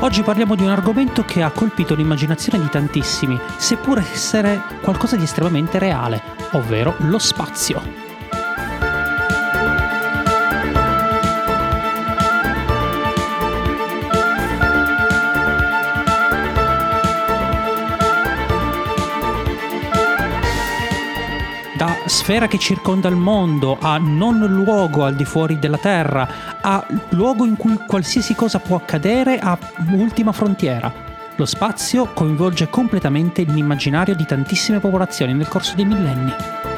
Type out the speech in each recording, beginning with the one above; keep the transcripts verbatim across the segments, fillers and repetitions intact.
Oggi parliamo di un argomento che ha colpito l'immaginazione di tantissimi, seppur essere qualcosa di estremamente reale, ovvero lo spazio. Da sfera che circonda il mondo, a non luogo al di fuori della Terra, a luogo in cui qualsiasi cosa può accadere, a ultima frontiera. Lo spazio coinvolge completamente l'immaginario di tantissime popolazioni nel corso dei millenni.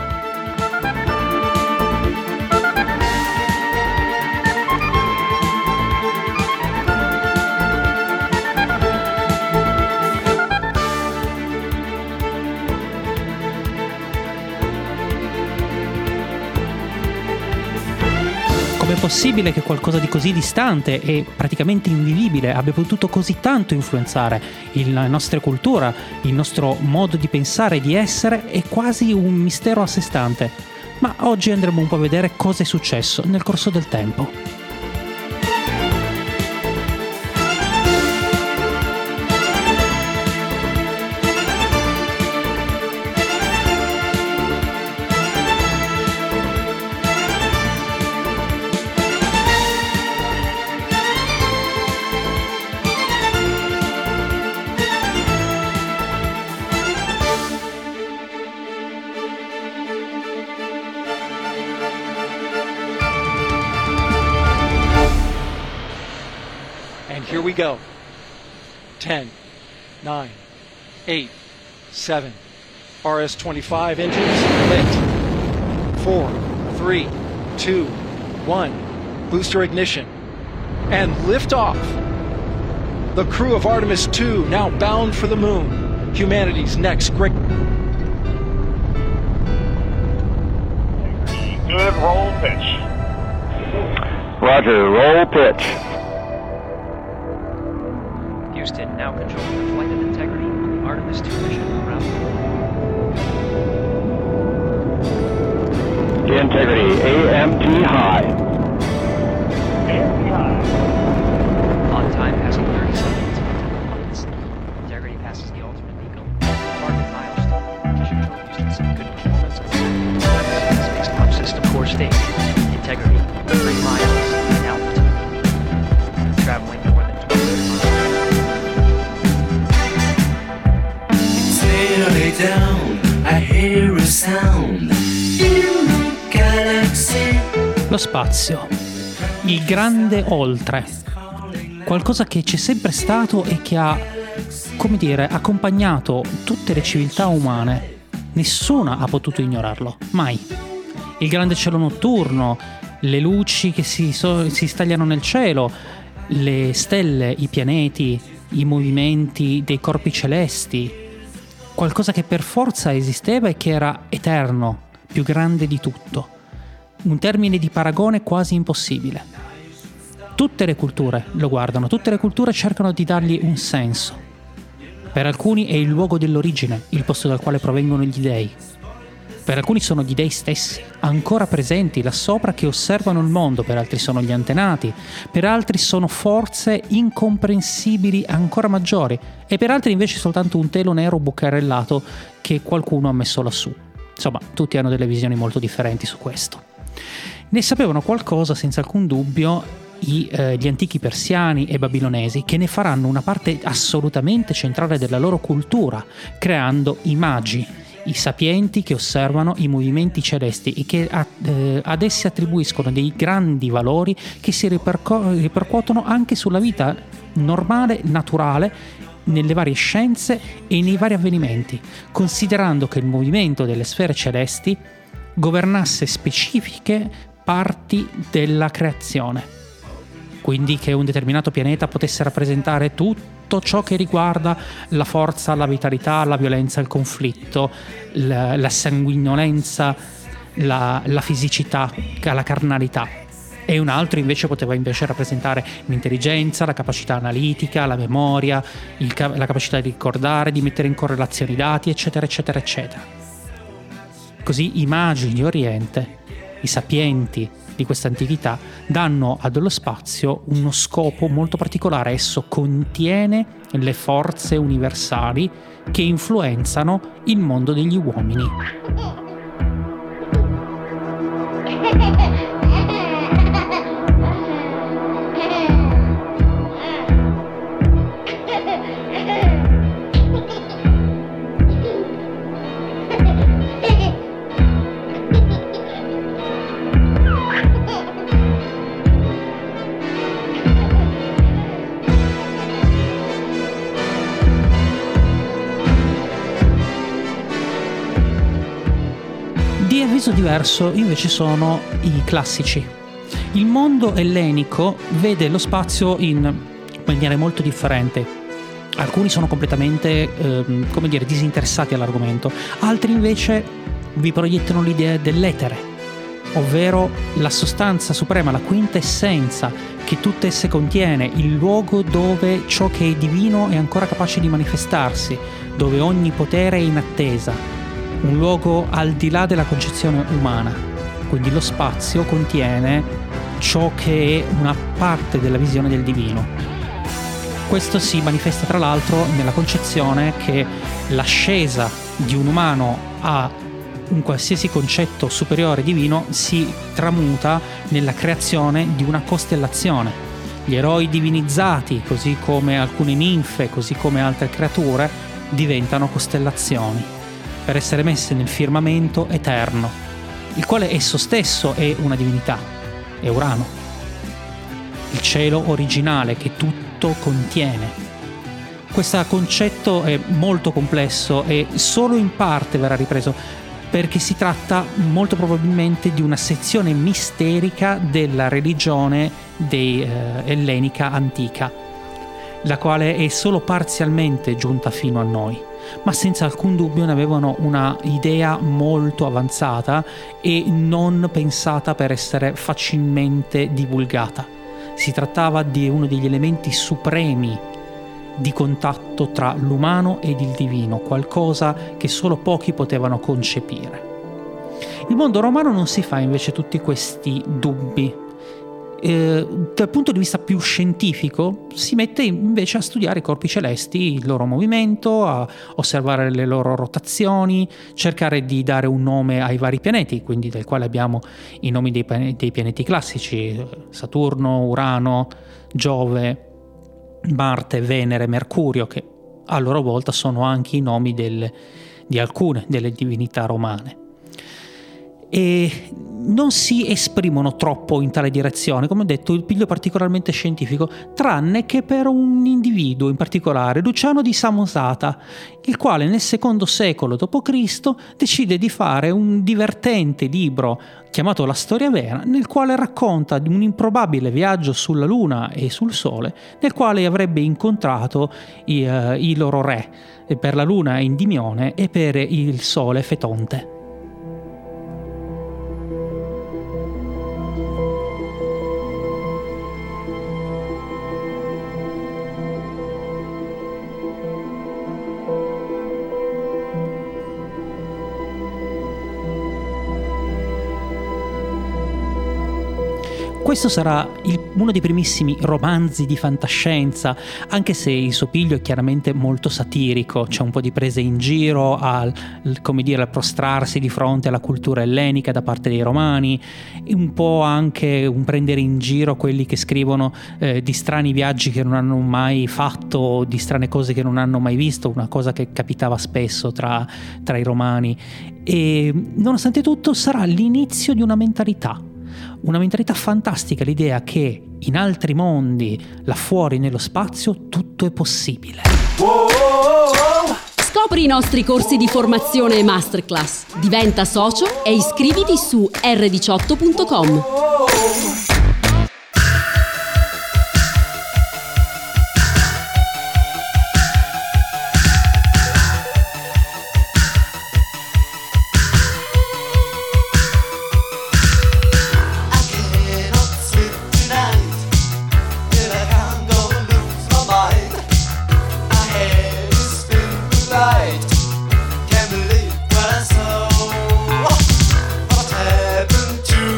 Com'è possibile che qualcosa di così distante e praticamente invivibile abbia potuto così tanto influenzare la nostra cultura, il nostro modo di pensare e di essere? È quasi un mistero a sé stante. Ma oggi andremo un po' a vedere cosa è successo nel corso del tempo. Here we go. ten, nine, eight, seven. R S twenty-five engines lit. four, three, two, one. Booster ignition. And liftoff. The crew of Artemis two now bound for the moon. Humanity's next great... Good, roll pitch. Roger, roll pitch. Houston, now controlling the flight of integrity on the Artemis two mission around the world. Integrity, A M T high. A M T high. On time passing thirty seconds. Integrity passes the ultimate legal target milestone. Mission control Houston, good performance. Space launch system core stage. Integrity, three miles in altitude. Traveling more than twenty miles. Down, I hear a sound in the galaxy. Lo spazio, il grande oltre, qualcosa che c'è sempre stato e che ha, come dire, accompagnato tutte le civiltà umane. Nessuna ha potuto ignorarlo, mai. Il grande cielo notturno, le luci che si, so, si stagliano nel cielo, le stelle, i pianeti, i movimenti dei corpi celesti. Qualcosa che per forza esisteva e che era eterno, più grande di tutto. Un termine di paragone quasi impossibile. Tutte le culture lo guardano, tutte le culture cercano di dargli un senso. Per alcuni è il luogo dell'origine, il posto dal quale provengono gli dei. Per alcuni sono gli dei stessi, ancora presenti là sopra che osservano il mondo, per altri sono gli antenati, per altri sono forze incomprensibili ancora maggiori e per altri invece soltanto un telo nero bucarellato che qualcuno ha messo lassù. Insomma, tutti hanno delle visioni molto differenti su questo. Ne sapevano qualcosa senza alcun dubbio i, eh, gli antichi persiani e babilonesi, che ne faranno una parte assolutamente centrale della loro cultura, creando i magi, i sapienti che osservano i movimenti celesti e che a, eh, ad essi attribuiscono dei grandi valori che si riperco- ripercuotono anche sulla vita normale, naturale, nelle varie scienze e nei vari avvenimenti, considerando che il movimento delle sfere celesti governasse specifiche parti della creazione. Quindi che un determinato pianeta potesse rappresentare tutto tutto ciò che riguarda la forza, la vitalità, la violenza, il conflitto, la, la sanguinolenza, la, la fisicità, la carnalità. E un altro invece poteva invece rappresentare l'intelligenza, la capacità analitica, la memoria, il, la capacità di ricordare, di mettere in correlazione i dati, eccetera, eccetera, eccetera. Così i magi di Oriente i sapienti di questa antichità, danno allo spazio uno scopo molto particolare. Esso contiene le forze universali che influenzano il mondo degli uomini. Di avviso diverso invece sono i classici. Il mondo ellenico vede lo spazio in maniere molto differenti. Alcuni sono completamente, eh, come dire, disinteressati all'argomento, altri invece vi proiettano l'idea dell'etere, ovvero la sostanza suprema, la quintessenza che tutta essa contiene, il luogo dove ciò che è divino è ancora capace di manifestarsi, dove ogni potere è in attesa. Un luogo al di là della concezione umana, quindi lo spazio contiene ciò che è una parte della visione del divino. Questo si manifesta tra l'altro nella concezione che l'ascesa di un umano a un qualsiasi concetto superiore divino si tramuta nella creazione di una costellazione. Gli eroi divinizzati, così come alcune ninfe, così come altre creature, diventano costellazioni per essere messe nel firmamento eterno, il quale esso stesso è una divinità, è Urano, il cielo originale che tutto contiene. Questo concetto è molto complesso e solo in parte verrà ripreso, perché si tratta molto probabilmente di una sezione misterica della religione dei, eh, ellenica antica, la quale è solo parzialmente giunta fino a noi, ma senza alcun dubbio ne avevano una idea molto avanzata e non pensata per essere facilmente divulgata. Si trattava di uno degli elementi supremi di contatto tra l'umano ed il divino, qualcosa che solo pochi potevano concepire. Il mondo romano non si fa invece tutti questi dubbi. Eh, dal punto di vista più scientifico si mette invece a studiare i corpi celesti, il loro movimento, a osservare le loro rotazioni, cercare di dare un nome ai vari pianeti, quindi del quale abbiamo i nomi dei, dei pianeti classici: Saturno, Urano, Giove, Marte, Venere, Mercurio, che a loro volta sono anche i nomi del, di alcune delle divinità romane. E non si esprimono troppo in tale direzione, come ho detto, il piglio particolarmente scientifico, tranne che per un individuo in particolare, Luciano di Samosata, il quale nel secondo secolo dopo Cristo decide di fare un divertente libro chiamato La Storia Vera, nel quale racconta di un improbabile viaggio sulla Luna e sul Sole, nel quale avrebbe incontrato i, uh, i loro re, per la Luna Endimione e per il Sole Fetonte. Questo sarà il, uno dei primissimi romanzi di fantascienza, anche se il suo piglio è chiaramente molto satirico. C'è un po' di prese in giro al, come dire, al prostrarsi di fronte alla cultura ellenica da parte dei romani, un po' anche un prendere in giro quelli che scrivono eh, di strani viaggi che non hanno mai fatto, di strane cose che non hanno mai visto, una cosa che capitava spesso tra, tra i romani. E nonostante tutto sarà l'inizio di una mentalità. Una mentalità fantastica, l'idea che in altri mondi, là fuori nello spazio, tutto è possibile. Scopri i nostri corsi di formazione e masterclass. Diventa socio e iscriviti su erre diciotto punto com. Can't believe what I saw. What happened to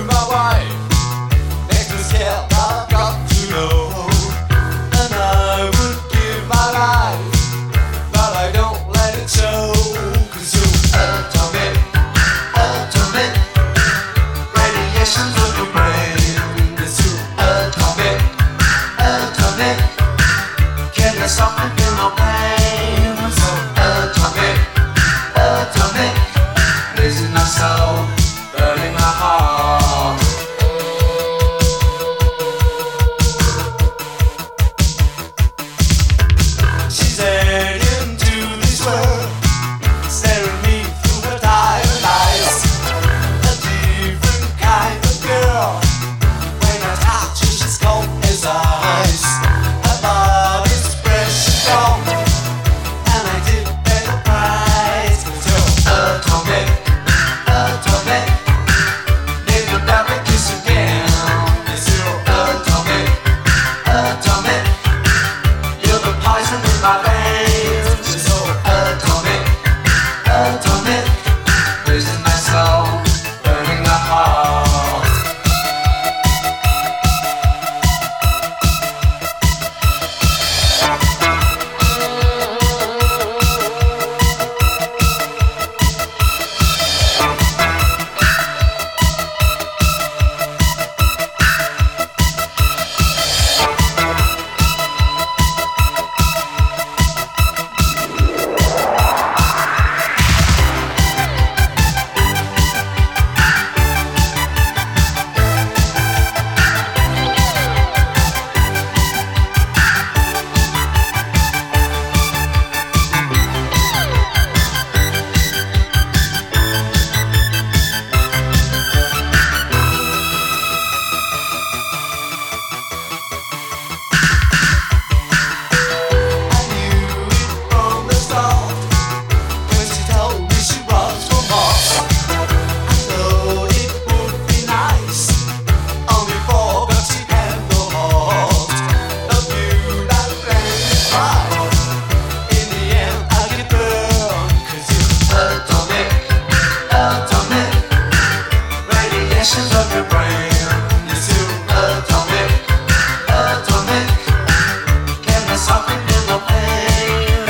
radiations of your brain is subatomic, atomic, can be softened in the pain.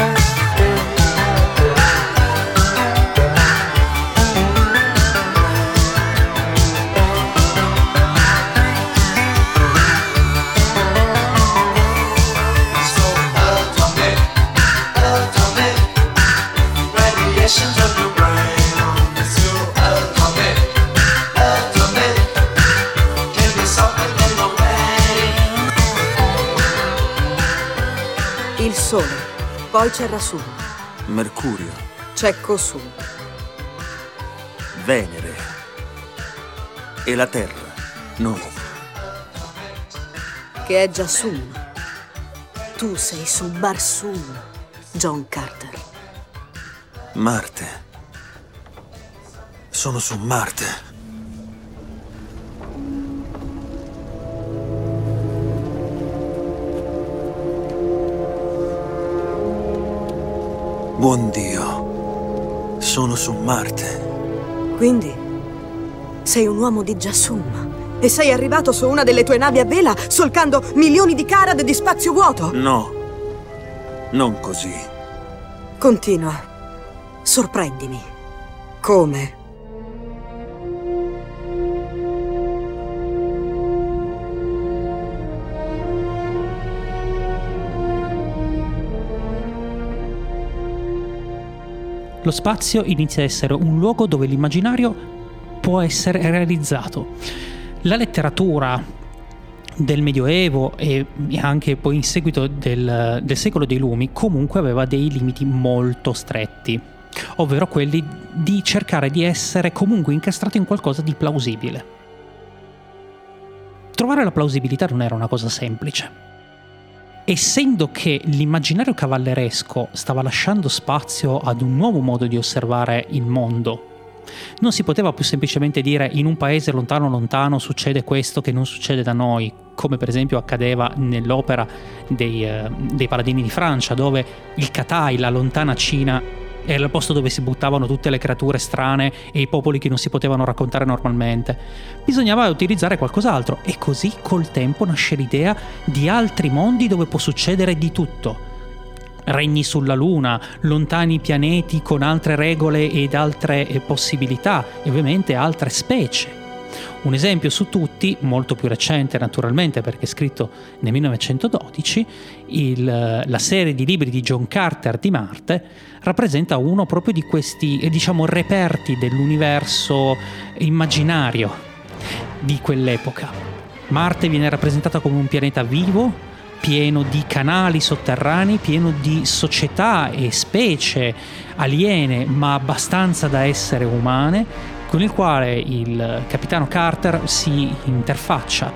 So atomic, atomic, radiations of your brain is subatomic, atomic, can be softened in the pain. Il Sole, poi c'è Rasul, Mercurio, c'è Kosul, Venere e la Terra, noi. che è Jasum. Tu sei su Barsum, John Carter. Marte. Sono su Marte. Buon Dio. Sono su Marte. Quindi sei un uomo di Jasum e sei arrivato su una delle tue navi a vela solcando milioni di carad di spazio vuoto. No. Non così. Continua. Sorprendimi. Come? Lo spazio inizia a essere un luogo dove l'immaginario può essere realizzato. La letteratura del Medioevo e anche poi in seguito del, del secolo dei lumi comunque aveva dei limiti molto stretti, ovvero quelli di cercare di essere comunque incastrato in qualcosa di plausibile. Trovare la plausibilità non era una cosa semplice. Essendo che l'immaginario cavalleresco stava lasciando spazio ad un nuovo modo di osservare il mondo, non si poteva più semplicemente dire in un paese lontano lontano succede questo che non succede da noi, come per esempio accadeva nell'opera dei, eh, dei Paladini di Francia, dove il Katai, la lontana Cina, era il posto dove si buttavano tutte le creature strane e i popoli che non si potevano raccontare normalmente. Bisognava utilizzare qualcos'altro e così col tempo nasce l'idea di altri mondi dove può succedere di tutto. Regni sulla Luna, lontani pianeti con altre regole ed altre eh, possibilità e ovviamente altre specie. Un esempio su tutti, molto più recente naturalmente perché scritto nel millenovecentododici, il, la serie di libri di John Carter di Marte rappresenta uno proprio di questi, eh, diciamo, reperti dell'universo immaginario di quell'epoca. Marte viene rappresentata come un pianeta vivo, pieno di canali sotterranei, pieno di società e specie aliene, ma abbastanza da essere umane, con il quale il capitano Carter si interfaccia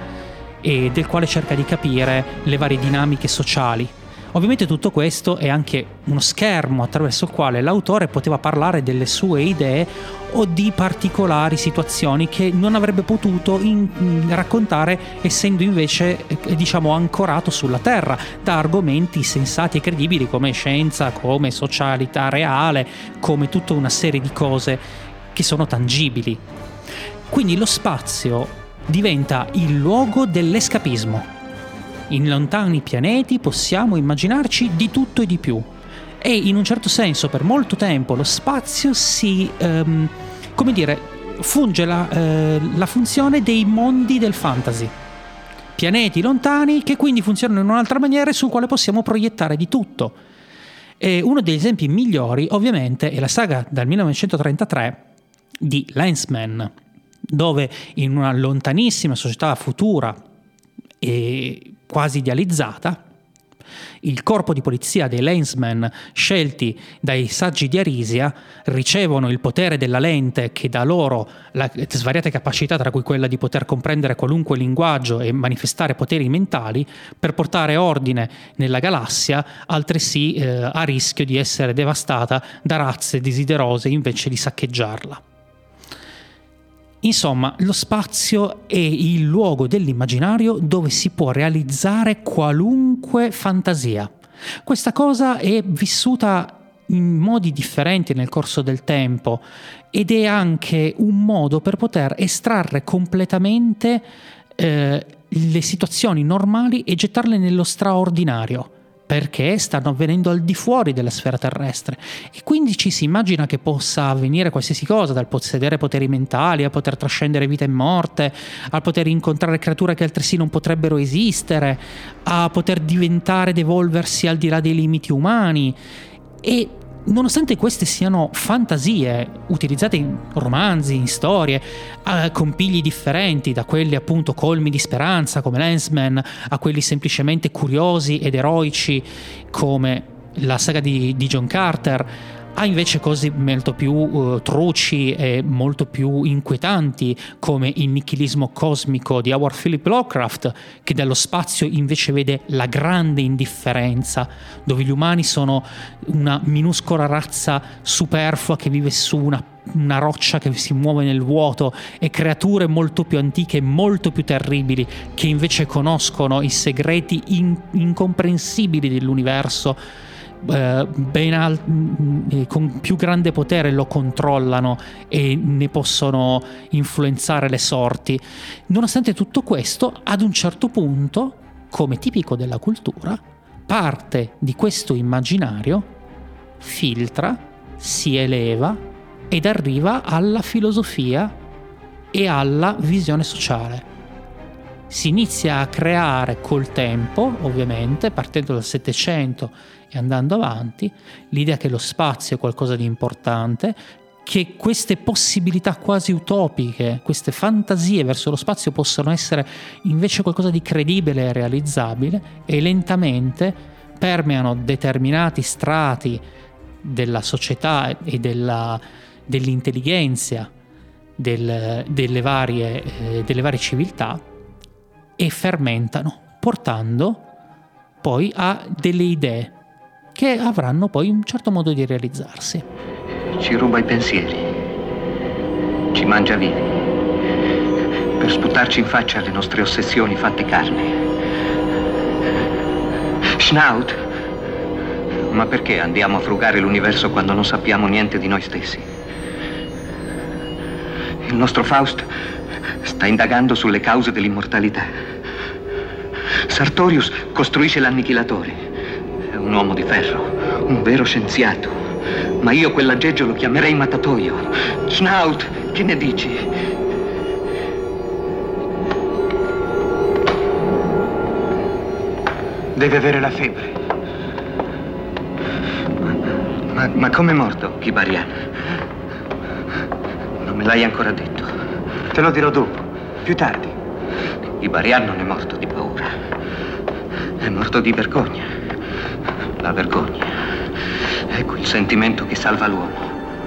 e del quale cerca di capire le varie dinamiche sociali. Ovviamente tutto questo è anche uno schermo attraverso il quale l'autore poteva parlare delle sue idee o di particolari situazioni che non avrebbe potuto in, in raccontare essendo invece eh, diciamo ancorato sulla Terra da argomenti sensati e credibili come scienza, come socialità reale, come tutta una serie di cose che sono tangibili. Quindi lo spazio diventa il luogo dell'escapismo. In lontani pianeti possiamo immaginarci di tutto e di più. E in un certo senso per molto tempo lo spazio si, ehm, come dire, funge la, eh, la funzione dei mondi del fantasy. Pianeti lontani che quindi funzionano in un'altra maniera e sul quale possiamo proiettare di tutto. E uno degli esempi migliori ovviamente è la saga dal millenovecentotrentatré di Lensman, dove in una lontanissima società futura e quasi idealizzata il corpo di polizia dei Lensman scelti dai saggi di Arisia ricevono il potere della lente che dà loro la svariate capacità, tra cui quella di poter comprendere qualunque linguaggio e manifestare poteri mentali per portare ordine nella galassia, altresì eh, a rischio di essere devastata da razze desiderose invece di saccheggiarla. Insomma, lo spazio è il luogo dell'immaginario dove si può realizzare qualunque fantasia. Questa cosa è vissuta in modi differenti nel corso del tempo, ed è anche un modo per poter estrarre completamente eh, le situazioni normali e gettarle nello straordinario, perché stanno avvenendo al di fuori della sfera terrestre, e quindi ci si immagina che possa avvenire qualsiasi cosa, dal possedere poteri mentali, a poter trascendere vita e morte, a poter incontrare creature che altresì non potrebbero esistere, a poter diventare ed evolversi al di là dei limiti umani. E nonostante queste siano fantasie utilizzate in romanzi, in storie, eh, con pigli differenti, da quelli appunto colmi di speranza come Landsman, a quelli semplicemente curiosi ed eroici come la saga di, di John Carter, ha invece cose molto più uh, truci e molto più inquietanti come il nichilismo cosmico di Howard Philip Lovecraft, che dallo spazio invece vede la grande indifferenza, dove gli umani sono una minuscola razza superflua che vive su una una roccia che si muove nel vuoto, e creature molto più antiche e molto più terribili che invece conoscono i segreti in- incomprensibili dell'universo, eh, ben al- con più grande potere lo controllano e ne possono influenzare le sorti. Nonostante tutto questo, ad un certo punto, come tipico della cultura, parte di questo immaginario filtra, si eleva ed arriva alla filosofia e alla visione sociale. Si inizia a creare col tempo, ovviamente, partendo dal Settecento e andando avanti, l'idea che lo spazio è qualcosa di importante, che queste possibilità quasi utopiche, queste fantasie verso lo spazio possono essere invece qualcosa di credibile e realizzabile, e lentamente permeano determinati strati della società e della dell'intelligenza del, delle, varie, eh, delle varie civiltà, e fermentano, portando poi a delle idee che avranno poi un certo modo di realizzarsi. Ci ruba i pensieri, ci mangia vivi, per sputarci in faccia le nostre ossessioni fatte carne. Schnaut, ma perché andiamo a frugare l'universo quando non sappiamo niente di noi stessi? Il nostro Faust sta indagando sulle cause dell'immortalità. Sartorius costruisce l'annichilatore. È un uomo di ferro, un vero scienziato. Ma io quell'aggeggio lo chiamerei mattatoio. Schnaut, che ne dici? Deve avere la febbre. Ma, ma com'è morto Kibarian? Non me l'hai ancora detto. Te lo dirò dopo, più tardi. Kibarian non è morto di paura. È morto di vergogna. La vergogna. Ecco il sentimento che salva l'uomo.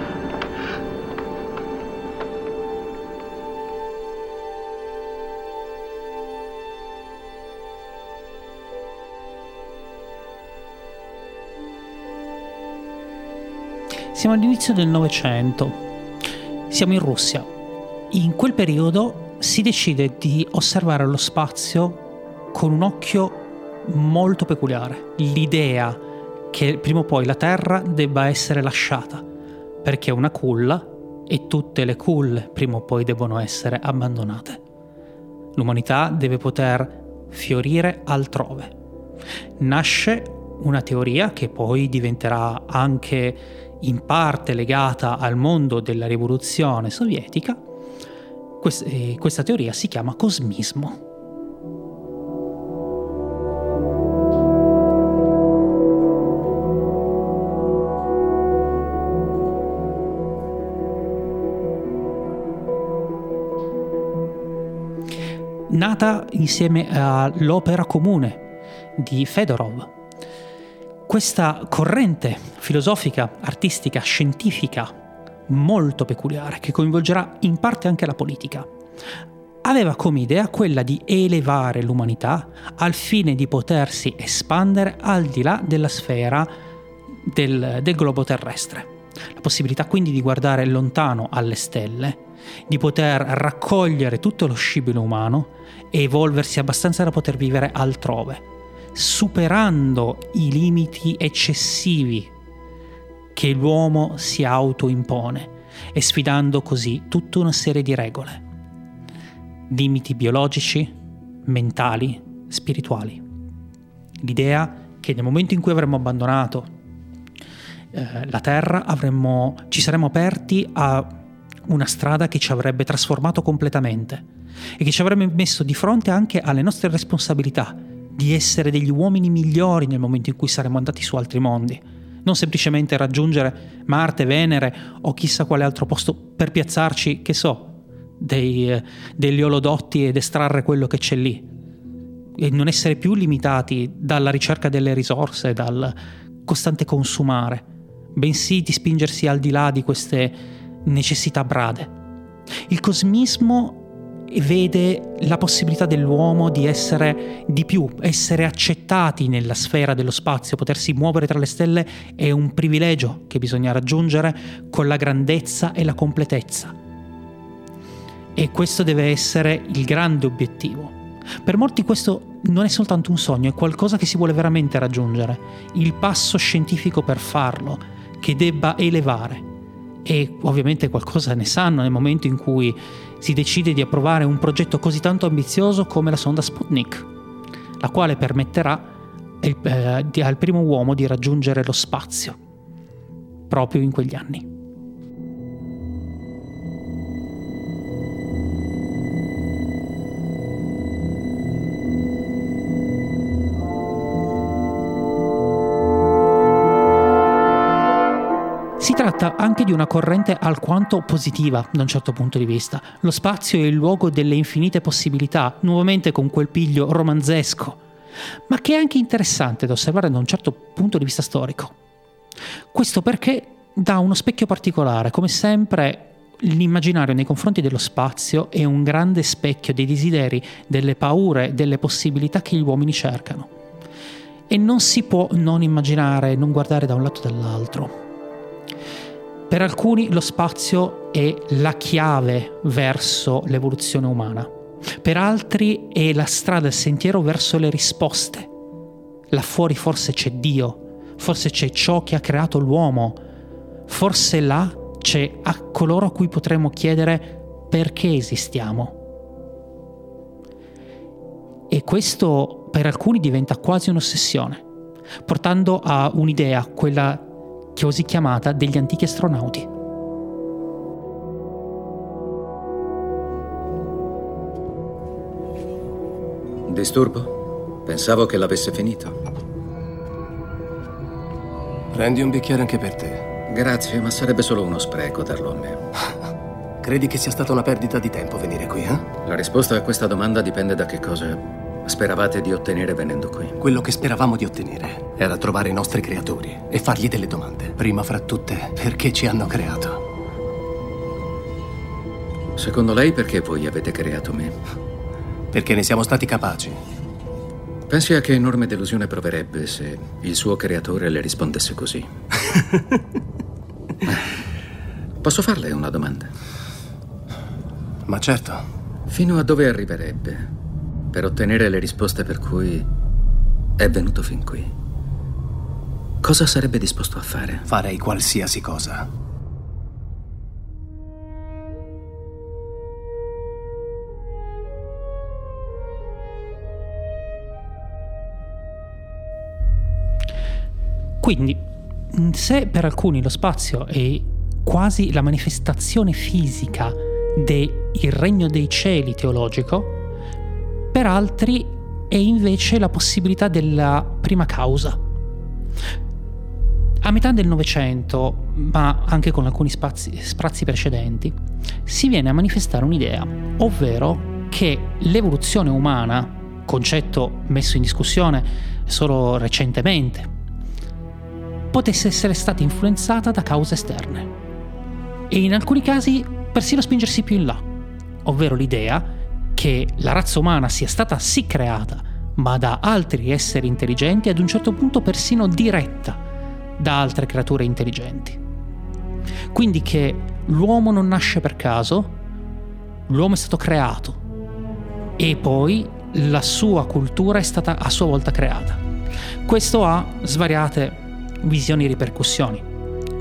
Siamo all'inizio del Novecento. Siamo in Russia. In quel periodo si decide di osservare lo spazio con un occhio molto peculiare. L'idea che prima o poi la Terra debba essere lasciata, perché è una culla e tutte le culle prima o poi debbono essere abbandonate. L'umanità deve poter fiorire altrove. Nasce una teoria che poi diventerà anche in parte legata al mondo della rivoluzione sovietica. Questa teoria si chiama cosmismo. Nata insieme all'Opera Comune di Fedorov. Questa corrente filosofica, artistica, scientifica molto peculiare, che coinvolgerà in parte anche la politica, aveva come idea quella di elevare l'umanità al fine di potersi espandere al di là della sfera del, del globo terrestre. La possibilità quindi di guardare lontano alle stelle, di poter raccogliere tutto lo scibile umano e evolversi abbastanza da poter vivere altrove, superando i limiti eccessivi che l'uomo si autoimpone e sfidando così tutta una serie di regole, limiti biologici, mentali, spirituali. L'idea che nel momento in cui avremmo abbandonato eh, la Terra avremmo, ci saremmo aperti a una strada che ci avrebbe trasformato completamente e che ci avrebbe messo di fronte anche alle nostre responsabilità di essere degli uomini migliori nel momento in cui saremmo andati su altri mondi, non semplicemente raggiungere Marte, Venere o chissà quale altro posto per piazzarci, che so, dei, eh, degli olodotti ed estrarre quello che c'è lì, e non essere più limitati dalla ricerca delle risorse, dal costante consumare, bensì di spingersi al di là di queste necessità brade. Il cosmismo vede la possibilità dell'uomo di essere di più, essere accettati nella sfera dello spazio, potersi muovere tra le stelle è un privilegio che bisogna raggiungere con la grandezza e la completezza. E questo deve essere il grande obiettivo. Per molti questo non è soltanto un sogno, è qualcosa che si vuole veramente raggiungere, il passo scientifico per farlo, che debba elevare. E ovviamente qualcosa ne sanno nel momento in cui si decide di approvare un progetto così tanto ambizioso come la sonda Sputnik, la quale permetterà il, eh, al primo uomo di raggiungere lo spazio, proprio in quegli anni. Si tratta anche di una corrente alquanto positiva da un certo punto di vista. Lo spazio è il luogo delle infinite possibilità, nuovamente con quel piglio romanzesco, ma che è anche interessante da osservare da un certo punto di vista storico. Questo perché dà uno specchio particolare. Come sempre, l'immaginario nei confronti dello spazio è un grande specchio dei desideri, delle paure, delle possibilità che gli uomini cercano. E non si può non immaginare, non guardare da un lato o dall'altro. Per alcuni lo spazio è la chiave verso l'evoluzione umana, per altri è la strada, il sentiero verso le risposte. Là fuori forse c'è Dio, forse c'è ciò che ha creato l'uomo, forse là c'è a coloro a cui potremmo chiedere perché esistiamo. E questo per alcuni diventa quasi un'ossessione, portando a un'idea, quella così chiamata degli antichi astronauti. Disturbo? Pensavo che l'avesse finito. Prendi un bicchiere anche per te. Grazie, ma sarebbe solo uno spreco darlo a me. Credi che sia stata una perdita di tempo venire qui, eh? La risposta a questa domanda dipende da che cosa speravate di ottenere venendo qui. Quello che speravamo di ottenere era trovare i nostri creatori e fargli delle domande. Prima fra tutte, perché ci hanno creato? Secondo lei perché voi avete creato me? Perché ne siamo stati capaci. Pensi a che enorme delusione proverebbe se il suo creatore le rispondesse così? Posso farle una domanda? Ma certo. Fino a dove arriverebbe per ottenere le risposte per cui è venuto fin qui? Cosa sarebbe disposto a fare? Farei qualsiasi cosa. Quindi, se per alcuni lo spazio è quasi la manifestazione fisica del regno dei cieli teologico, per altri è invece la possibilità della prima causa. A metà del Novecento, ma anche con alcuni spazi, sprazzi precedenti, si viene a manifestare un'idea, ovvero che l'evoluzione umana, concetto messo in discussione solo recentemente, potesse essere stata influenzata da cause esterne e in alcuni casi persino spingersi più in là, ovvero l'idea che la razza umana sia stata sì creata, ma da altri esseri intelligenti, ad un certo punto persino diretta da altre creature intelligenti. Quindi che l'uomo non nasce per caso, l'uomo è stato creato e poi la sua cultura è stata a sua volta creata. Questo ha svariate visioni e ripercussioni.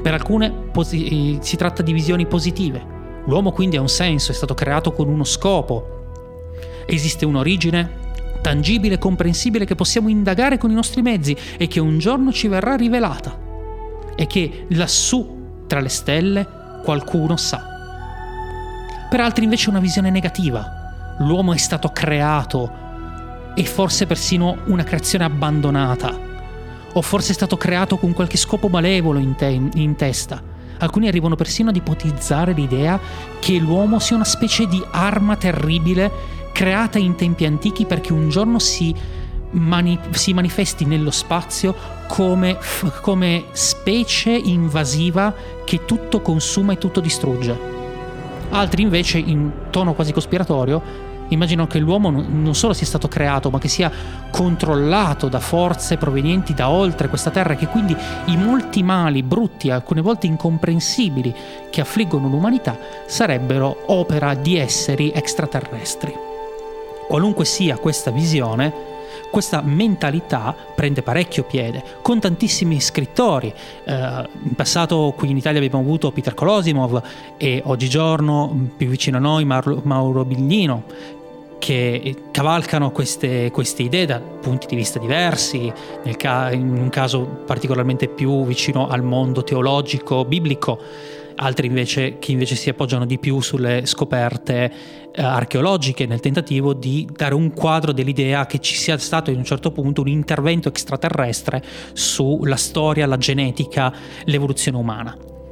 Per alcune posi- si tratta di visioni positive. L'uomo quindi ha un senso, è stato creato con uno scopo. Esiste un'origine tangibile e comprensibile che possiamo indagare con i nostri mezzi e che un giorno ci verrà rivelata. E che lassù, tra le stelle, qualcuno sa. Per altri invece è una visione negativa. L'uomo è stato creato e forse persino una creazione abbandonata. O forse è stato creato con qualche scopo malevolo in, te- in testa. Alcuni arrivano persino ad ipotizzare l'idea che l'uomo sia una specie di arma terribile creata in tempi antichi perché un giorno si, mani- si manifesti nello spazio come, come specie invasiva che tutto consuma e tutto distrugge. Altri invece, in tono quasi cospiratorio, immaginano che l'uomo non solo sia stato creato, ma che sia controllato da forze provenienti da oltre questa terra e che quindi i molti mali brutti, alcune volte incomprensibili, che affliggono l'umanità sarebbero opera di esseri extraterrestri. Qualunque sia questa visione, questa mentalità prende parecchio piede, con tantissimi scrittori. Eh, in passato qui in Italia abbiamo avuto Peter Kolosimov e oggigiorno più vicino a noi Mauro, Mauro Biglino, che cavalcano queste, queste idee da punti di vista diversi, nel ca- in un caso particolarmente più vicino al mondo teologico biblico, altri invece che invece si appoggiano di più sulle scoperte eh, archeologiche nel tentativo di dare un quadro dell'idea che ci sia stato in un certo punto un intervento extraterrestre sulla storia, la genetica, l'evoluzione umana.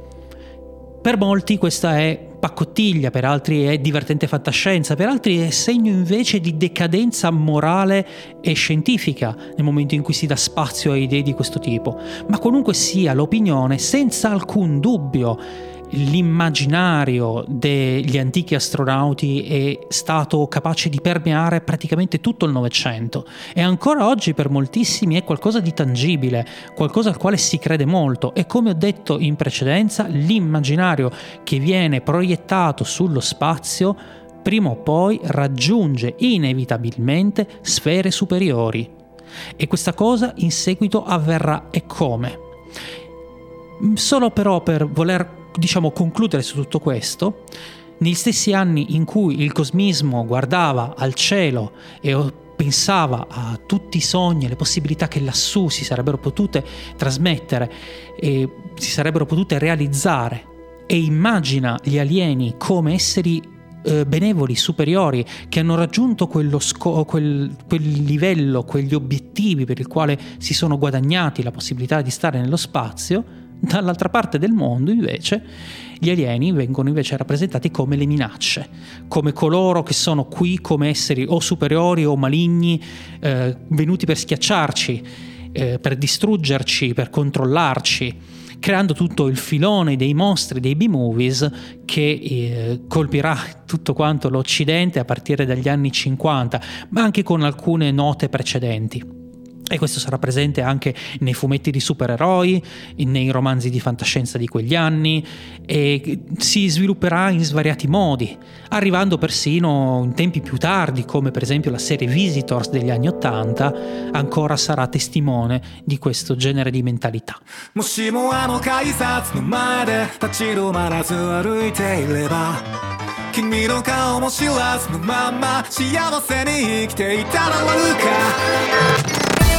Per molti questa è paccottiglia, per altri è divertente fantascienza, per altri è segno invece di decadenza morale e scientifica nel momento in cui si dà spazio a idee di questo tipo. Ma qualunque sia l'opinione, senza alcun dubbio l'immaginario degli antichi astronauti è stato capace di permeare praticamente tutto il Novecento e ancora oggi per moltissimi è qualcosa di tangibile, qualcosa al quale si crede molto e, come ho detto in precedenza, l'immaginario che viene proiettato sullo spazio prima o poi raggiunge inevitabilmente sfere superiori e questa cosa in seguito avverrà. E come? Solo però per voler diciamo concludere su tutto questo, negli stessi anni in cui il cosmismo guardava al cielo e pensava a tutti i sogni e le possibilità che lassù si sarebbero potute trasmettere e si sarebbero potute realizzare, e immagina gli alieni come esseri eh, benevoli, superiori, che hanno raggiunto quello sco- quel, quel livello, quegli obiettivi per il quale si sono guadagnati la possibilità di stare nello spazio, dall'altra parte del mondo invece gli alieni vengono invece rappresentati come le minacce, come coloro che sono qui come esseri o superiori o maligni, eh, venuti per schiacciarci, eh, per distruggerci, per controllarci, creando tutto il filone dei mostri dei B-movies che eh, colpirà tutto quanto l'Occidente a partire dagli anni cinquanta, ma anche con alcune note precedenti. E questo sarà presente anche nei fumetti di supereroi, nei romanzi di fantascienza di quegli anni, e si svilupperà in svariati modi, arrivando persino in tempi più tardi, come per esempio la serie Visitors degli anni Ottanta, ancora sarà testimone di questo genere di mentalità. もしもあの改札の前で立ち止まらず歩いていれば君の顔も知らずのまんま幸せに生きていたら悪か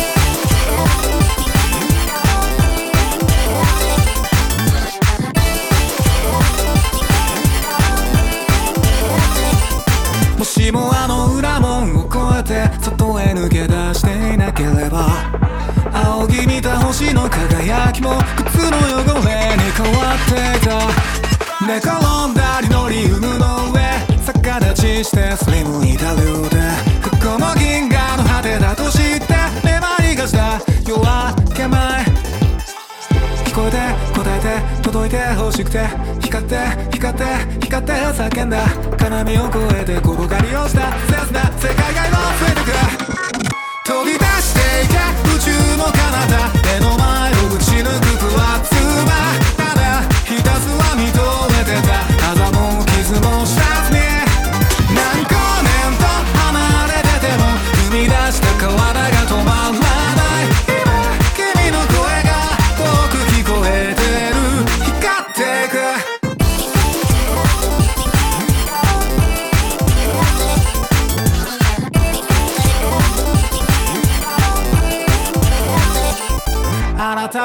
もしもあの裏門を越えて外へ抜け出していなければ仰ぎ見た星の輝きも靴の汚れに変わっていた寝転んだリノリウムの上逆立ちしてスリムにたるでここも銀河の果てだと知ってめまいがした夜明け前聞こえて答えて届いて欲しくて光って光って光って叫んだ要を越えて転がり落ちた切な世界が今増えてく飛び出していけ宇宙の彼方目の前を打ち抜く不圧はただひたすら認めてたあざも傷も知らずに何光年と離れてても生み出した体が止まらない今君の声が遠く聞こえてる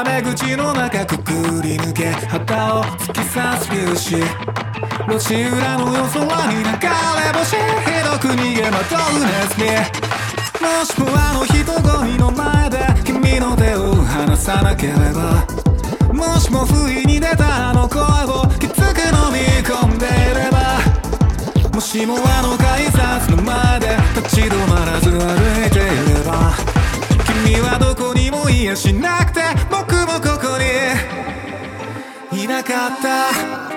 タメ口の中くくり抜け旗を突き刺す粒子路地裏の夜空に流れ星ひどく逃げまとうネズミもしもあの人混みの前で君の手を離さなければもしも不意に出たあの声をきつく飲み込んでいればもしもあの改札の前で立ち止まらず歩いていれば君はどこにもいやしなくて僕もここにいなかった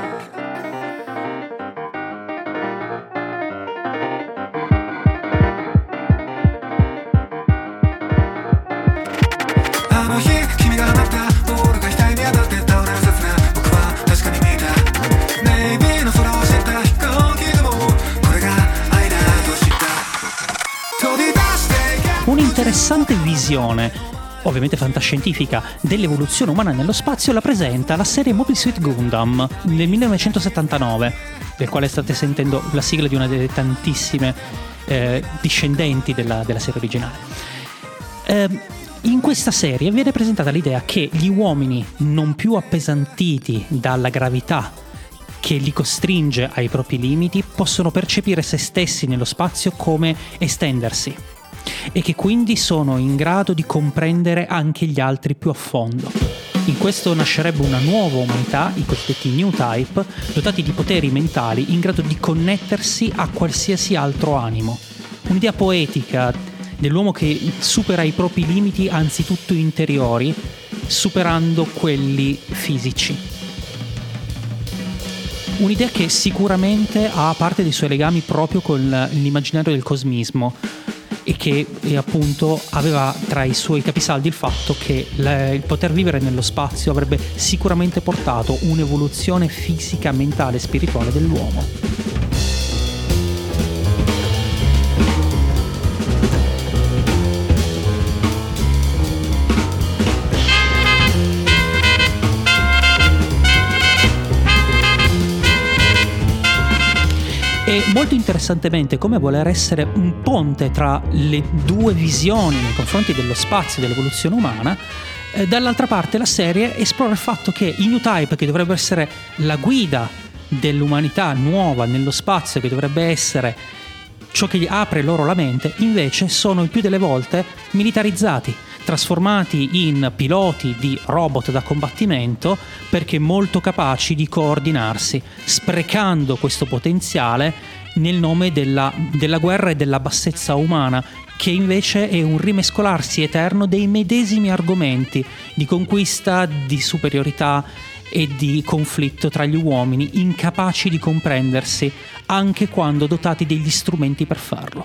あの日君が放ったボールが額に当たって倒れる刹那僕は確かに見たネイビーの空を知った飛行機雲これが愛だと知った飛び出して Un'interessante visione, ovviamente fantascientifica, dell'evoluzione umana nello spazio la presenta la serie Mobile Suit Gundam nel millenovecentosettantanove, del quale state sentendo la sigla di una delle tantissime eh, discendenti della, della serie originale. Eh, In questa serie viene presentata l'idea che gli uomini non più appesantiti dalla gravità che li costringe ai propri limiti possono percepire se stessi nello spazio come estendersi e che quindi sono in grado di comprendere anche gli altri più a fondo. In questo nascerebbe una nuova umanità, i cosiddetti New Type, dotati di poteri mentali in grado di connettersi a qualsiasi altro animo. Un'idea poetica dell'uomo che supera i propri limiti anzitutto interiori, superando quelli fisici. Un'idea che sicuramente ha parte dei suoi legami proprio con l'immaginario del cosmismo e che e appunto aveva tra i suoi capisaldi il fatto che il poter vivere nello spazio avrebbe sicuramente portato un'evoluzione fisica, mentale e spirituale dell'uomo. E molto interessantemente, come voler essere un ponte tra le due visioni nei confronti dello spazio e dell'evoluzione umana, eh, dall'altra parte la serie esplora il fatto che i New Type, che dovrebbero essere la guida dell'umanità nuova nello spazio, che dovrebbe essere ciò che gli apre loro la mente, invece sono il più delle volte militarizzati, trasformati in piloti di robot da combattimento perché molto capaci di coordinarsi, sprecando questo potenziale nel nome della, della guerra e della bassezza umana, che invece è un rimescolarsi eterno dei medesimi argomenti di conquista, di superiorità e di conflitto tra gli uomini, incapaci di comprendersi anche quando dotati degli strumenti per farlo.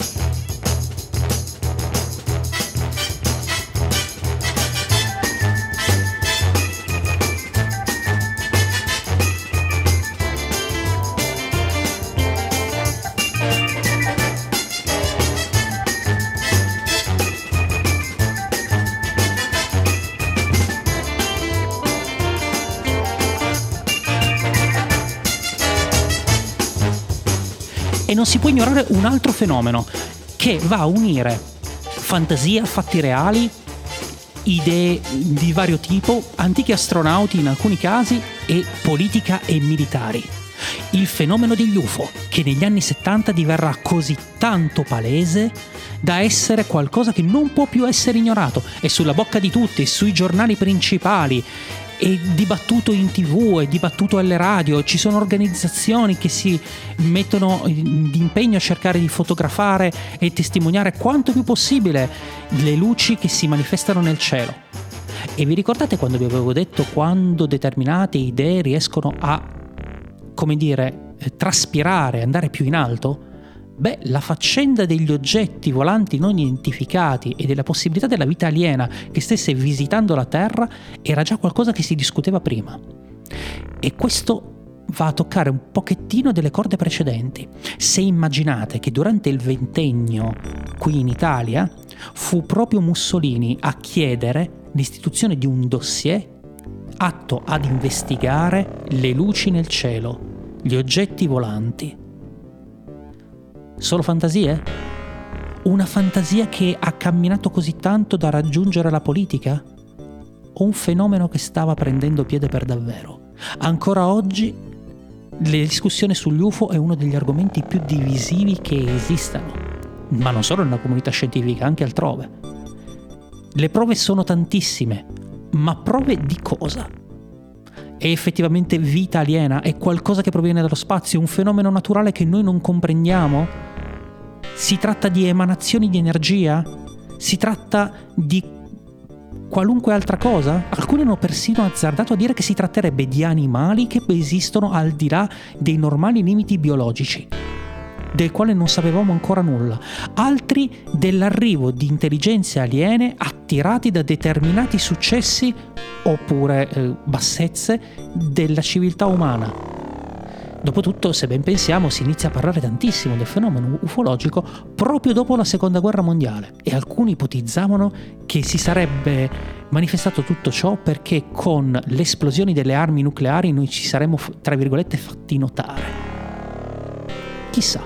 E non si può ignorare un altro fenomeno che va a unire fantasia, fatti reali, idee di vario tipo, antichi astronauti in alcuni casi e politica e militari. Il fenomeno degli U F O, che negli anni settanta diverrà così tanto palese da essere qualcosa che non può più essere ignorato. È sulla bocca di tutti, sui giornali principali, è dibattuto in tv, è dibattuto alle radio, ci sono organizzazioni che si mettono d'impegno a cercare di fotografare e testimoniare quanto più possibile le luci che si manifestano nel cielo. E vi ricordate quando vi avevo detto quando determinate idee riescono a, come dire, traspirare, andare più in alto? Beh, la faccenda degli oggetti volanti non identificati e della possibilità della vita aliena che stesse visitando la Terra era già qualcosa che si discuteva prima. E questo va a toccare un pochettino delle corde precedenti. Se immaginate che durante il ventennio qui in Italia fu proprio Mussolini a chiedere l'istituzione di un dossier atto ad investigare le luci nel cielo, gli oggetti volanti. Solo fantasie? Una fantasia che ha camminato così tanto da raggiungere la politica? o un fenomeno che stava prendendo piede per davvero? Ancora oggi la discussione sugli U F O è uno degli argomenti più divisivi che esistano, ma non solo nella comunità scientifica, anche altrove. Le prove sono tantissime, ma prove di cosa? È effettivamente vita aliena? È qualcosa che proviene dallo spazio? Un fenomeno naturale che noi non comprendiamo? Si tratta di emanazioni di energia? Si tratta di qualunque altra cosa? Alcuni hanno persino azzardato a dire che si tratterebbe di animali che esistono al di là dei normali limiti biologici, del quale non sapevamo ancora nulla. Altri dell'arrivo di intelligenze aliene attirati da determinati successi oppure eh, bassezze della civiltà umana. Dopotutto, se ben pensiamo, si inizia a parlare tantissimo del fenomeno ufologico proprio dopo la seconda guerra mondiale, e alcuni ipotizzavano che si sarebbe manifestato tutto ciò perché con le esplosioni delle armi nucleari noi ci saremmo, tra virgolette, fatti notare. Chissà.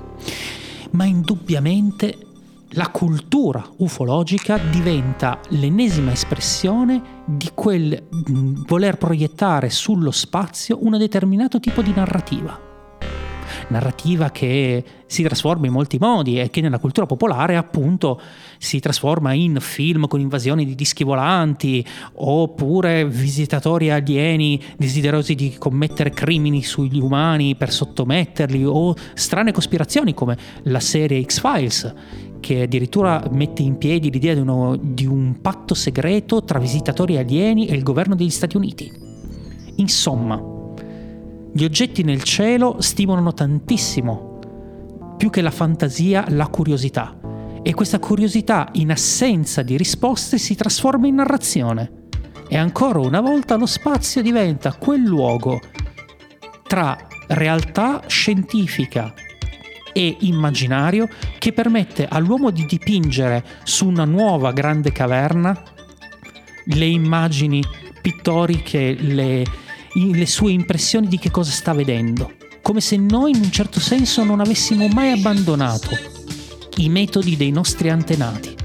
Ma indubbiamente la cultura ufologica diventa l'ennesima espressione di quel voler proiettare sullo spazio un determinato tipo di narrativa. Narrativa che si trasforma in molti modi e che nella cultura popolare appunto si trasforma in film con invasioni di dischi volanti, oppure visitatori alieni desiderosi di commettere crimini sugli umani per sottometterli, o strane cospirazioni come la serie X-Files, che addirittura mette in piedi l'idea di, uno, di un patto segreto tra visitatori alieni e il governo degli Stati Uniti. Insomma, gli oggetti nel cielo stimolano tantissimo, più che la fantasia, la curiosità. E questa curiosità, in assenza di risposte, si trasforma in narrazione. E ancora una volta lo spazio diventa quel luogo tra realtà scientifica e immaginario che permette all'uomo di dipingere su una nuova grande caverna le immagini pittoriche, le, le sue impressioni di che cosa sta vedendo, come se noi in un certo senso non avessimo mai abbandonato i metodi dei nostri antenati,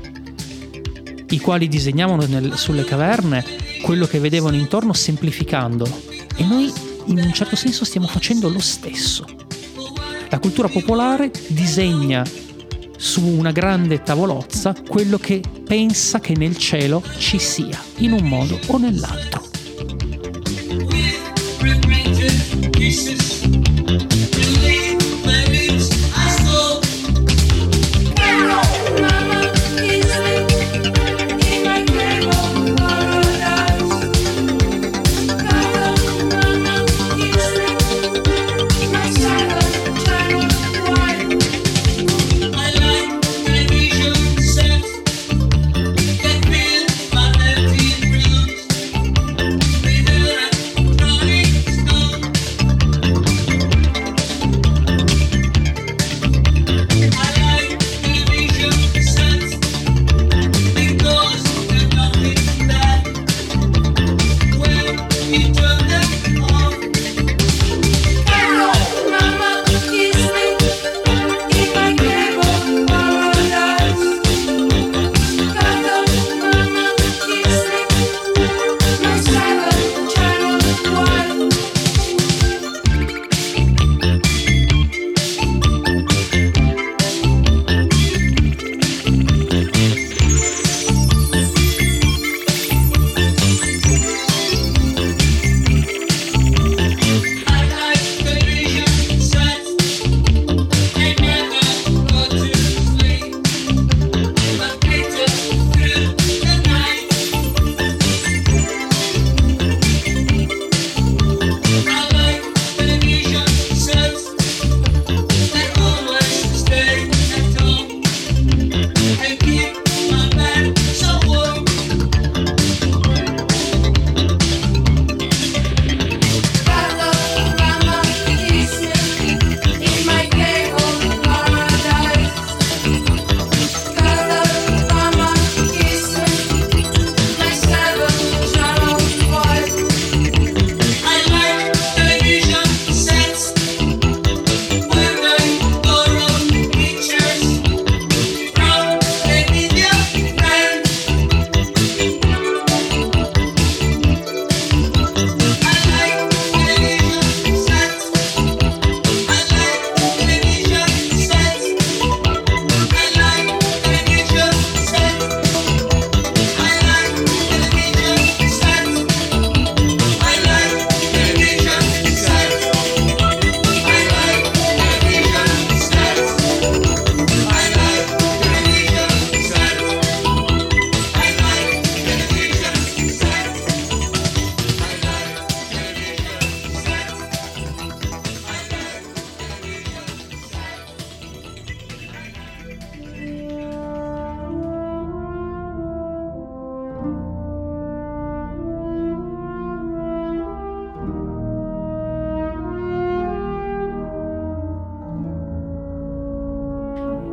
i quali disegnavano nel, sulle caverne quello che vedevano intorno semplificandolo, e noi in un certo senso stiamo facendo lo stesso. La cultura popolare disegna su una grande tavolozza quello che pensa che nel cielo ci sia, in un modo o nell'altro.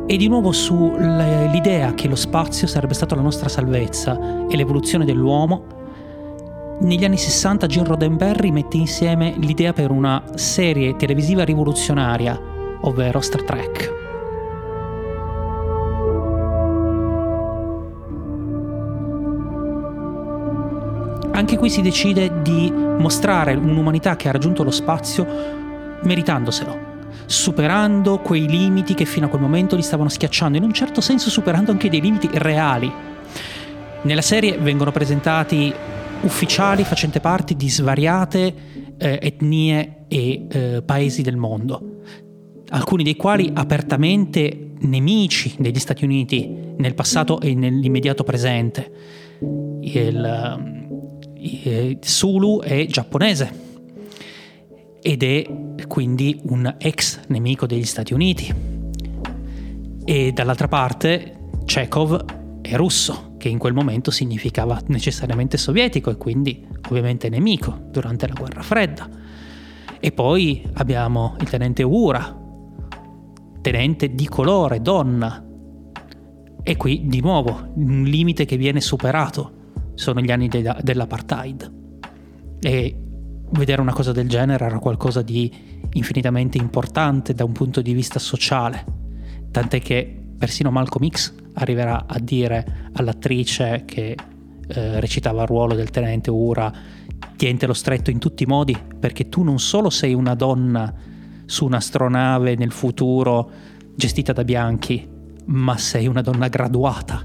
E di nuovo sull'idea che lo spazio sarebbe stato la nostra salvezza e l'evoluzione dell'uomo, negli anni sessanta Gene Roddenberry mette insieme l'idea per una serie televisiva rivoluzionaria, ovvero Star Trek. Anche qui si decide di mostrare un'umanità che ha raggiunto lo spazio meritandoselo, superando quei limiti che fino a quel momento li stavano schiacciando, in un certo senso superando anche dei limiti reali. Nella serie vengono presentati ufficiali facenti parte di svariate eh, etnie e eh, paesi del mondo, alcuni dei quali apertamente nemici degli Stati Uniti nel passato e nell'immediato presente. Il, il Sulu è giapponese ed è quindi un ex nemico degli Stati Uniti, e dall'altra parte Chekhov è russo, che in quel momento significava necessariamente sovietico e quindi ovviamente nemico durante la guerra fredda. E poi abbiamo il tenente Uhura, tenente di colore, donna, e qui di nuovo un limite che viene superato, sono gli anni de- dell'apartheid, e vedere una cosa del genere era qualcosa di infinitamente importante da un punto di vista sociale, tant'è che persino Malcolm X arriverà a dire all'attrice che eh, recitava il ruolo del tenente Uhura: tientelo stretto in tutti i modi, perché tu non solo sei una donna su un'astronave nel futuro gestita da bianchi, ma sei una donna graduata,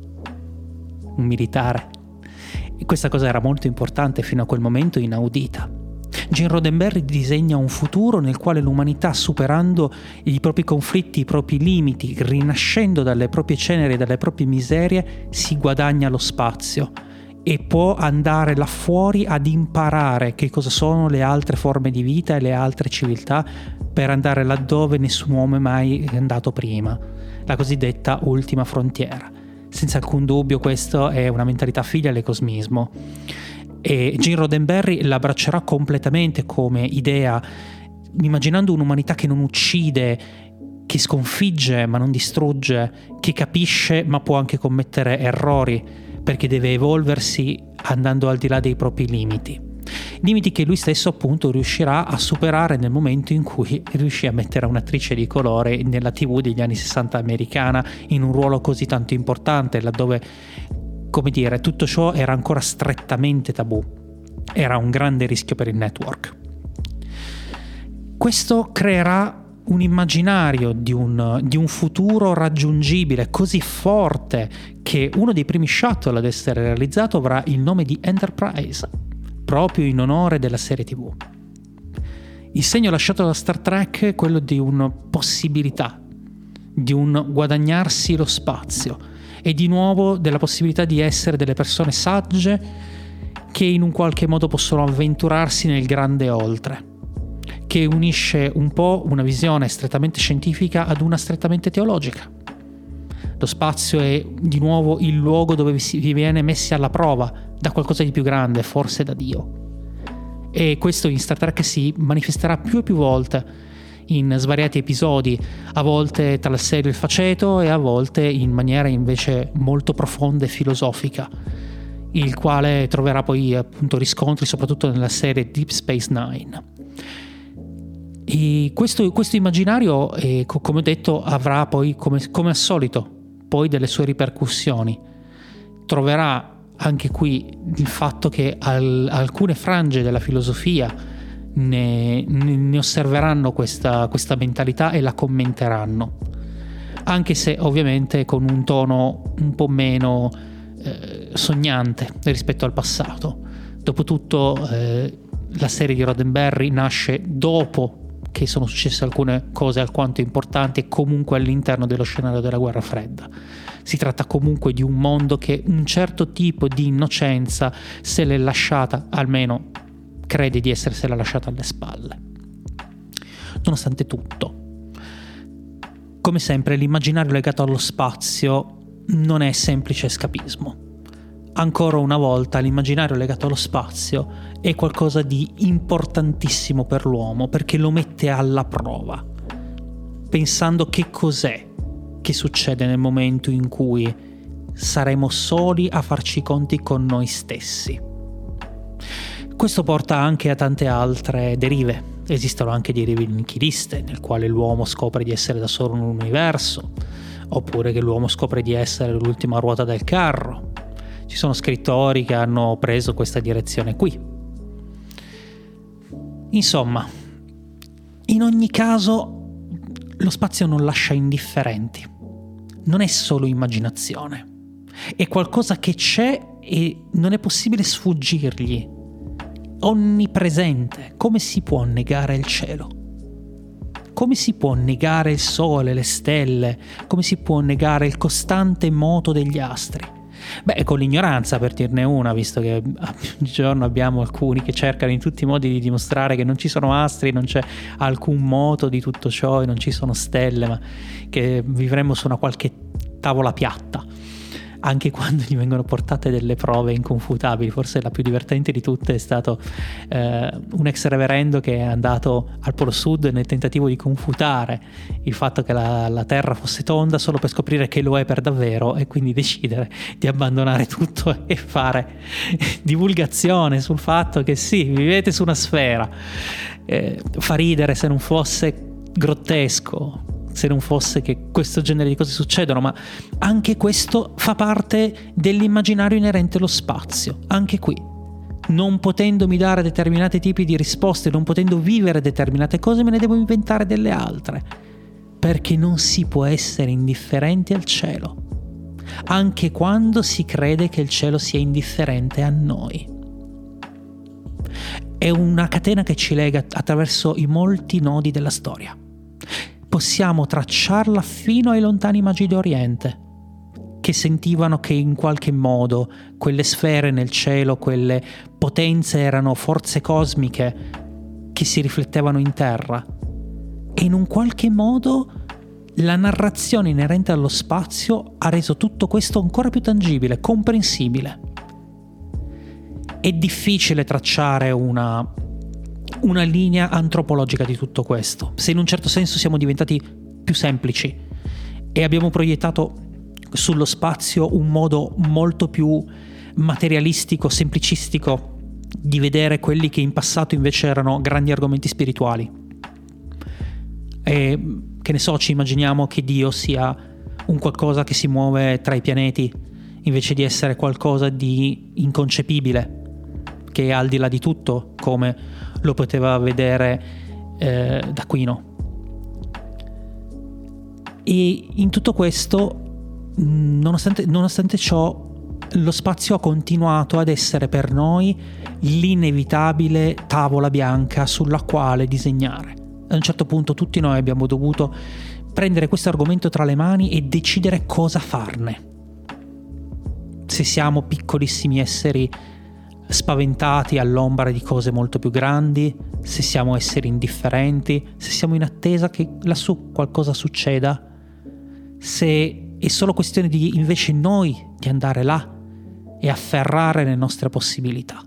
un militare. E questa cosa era molto importante, fino a quel momento inaudita. Gene Roddenberry disegna un futuro nel quale l'umanità, superando i propri conflitti, i propri limiti, rinascendo dalle proprie ceneri e dalle proprie miserie, si guadagna lo spazio e può andare là fuori ad imparare che cosa sono le altre forme di vita e le altre civiltà, per andare laddove nessun uomo è mai andato prima, la cosiddetta ultima frontiera. Senza alcun dubbio questo è una mentalità figlia del cosmismo, e Gene Roddenberry l'abbraccerà completamente come idea, immaginando un'umanità che non uccide, che sconfigge ma non distrugge, che capisce ma può anche commettere errori, perché deve evolversi andando al di là dei propri limiti. Limiti che lui stesso appunto riuscirà a superare nel momento in cui riuscì a mettere un'attrice di colore nella tivù degli anni sessanta americana in un ruolo così tanto importante, laddove, come dire, tutto ciò era ancora strettamente tabù. Era un grande rischio per il network. Questo creerà un immaginario di un, di un futuro raggiungibile così forte che uno dei primi shuttle ad essere realizzato avrà il nome di Enterprise, proprio in onore della serie tivù. Il segno lasciato da Star Trek è quello di una possibilità, di un guadagnarsi lo spazio, e di nuovo della possibilità di essere delle persone sagge che in un qualche modo possono avventurarsi nel grande oltre, che unisce un po' una visione strettamente scientifica ad una strettamente teologica. Lo spazio è di nuovo il luogo dove vi, si, vi viene messi alla prova da qualcosa di più grande, forse da Dio. E questo in Star Trek si manifesterà più e più volte in svariati episodi, a volte tra il serio e il faceto e a volte in maniera invece molto profonda e filosofica, il quale troverà poi appunto riscontri soprattutto nella serie Deep Space Nine. E questo, questo immaginario, eh, come ho detto, avrà poi, come, come al solito, poi delle sue ripercussioni. Troverà anche qui il fatto che al, alcune frange della filosofia ne, ne osserveranno questa, questa mentalità e la commenteranno, anche se ovviamente con un tono un po' meno eh, sognante rispetto al passato. Dopotutto eh, la serie di Roddenberry nasce dopo che sono successe alcune cose alquanto importanti e comunque all'interno dello scenario della guerra fredda. Si tratta comunque di un mondo che un certo tipo di innocenza se l'è lasciata, almeno crede di essersela lasciata alle spalle. Nonostante tutto, come sempre l'immaginario legato allo spazio non è semplice escapismo. Ancora una volta l'immaginario legato allo spazio è qualcosa di importantissimo per l'uomo, perché lo mette alla prova, pensando che cos'è che succede nel momento in cui saremo soli a farci i conti con noi stessi. Questo porta anche a tante altre derive. Esistono anche derive nichiliste, nel quale l'uomo scopre di essere da solo in un universo, oppure che l'uomo scopre di essere l'ultima ruota del carro. Ci sono scrittori che hanno preso questa direzione qui. Insomma, in ogni caso, lo spazio non lascia indifferenti. Non è solo immaginazione. È qualcosa che c'è e non è possibile sfuggirgli. Onnipresente. Come si può negare il cielo? Come si può negare il sole, le stelle? Come si può negare il costante moto degli astri? Beh, con l'ignoranza, per dirne una, visto che oggigiorno abbiamo alcuni che cercano in tutti i modi di dimostrare che non ci sono astri, non c'è alcun moto di tutto ciò e non ci sono stelle, ma che vivremmo su una qualche tavola piatta. Anche quando gli vengono portate delle prove inconfutabili. Forse la più divertente di tutte è stato eh, un ex reverendo che è andato al Polo Sud nel tentativo di confutare il fatto che la, la Terra fosse tonda, solo per scoprire che lo è per davvero, e quindi decidere di abbandonare tutto e fare divulgazione sul fatto che sì, vivete su una sfera. Eh, fa ridere se non fosse grottesco, se non fosse che questo genere di cose succedono, ma anche questo fa parte dell'immaginario inerente allo spazio. Anche qui, non potendomi dare determinati tipi di risposte, non potendo vivere determinate cose, me ne devo inventare delle altre, perché non si può essere indifferenti al cielo, anche quando si crede che il cielo sia indifferente a noi. È una catena che ci lega attraverso i molti nodi della storia. Possiamo tracciarla fino ai lontani magi d'Oriente, che sentivano che in qualche modo quelle sfere nel cielo, quelle potenze erano forze cosmiche che si riflettevano in terra, e in un qualche modo la narrazione inerente allo spazio ha reso tutto questo ancora più tangibile, comprensibile. È difficile tracciare una una linea antropologica di tutto questo, se in un certo senso siamo diventati più semplici e abbiamo proiettato sullo spazio un modo molto più materialistico, semplicistico di vedere quelli che in passato invece erano grandi argomenti spirituali. E che ne so, ci immaginiamo che Dio sia un qualcosa che si muove tra i pianeti invece di essere qualcosa di inconcepibile, che è al di là di tutto, come lo poteva vedere eh, d'Aquino. E in tutto questo, nonostante, nonostante ciò, lo spazio ha continuato ad essere per noi l'inevitabile tavola bianca sulla quale disegnare. A un certo punto tutti noi abbiamo dovuto prendere questo argomento tra le mani e decidere cosa farne. Se siamo piccolissimi esseri spaventati all'ombra di cose molto più grandi, se siamo esseri indifferenti, se siamo in attesa che lassù qualcosa succeda, se è solo questione di invece noi di andare là e afferrare le nostre possibilità.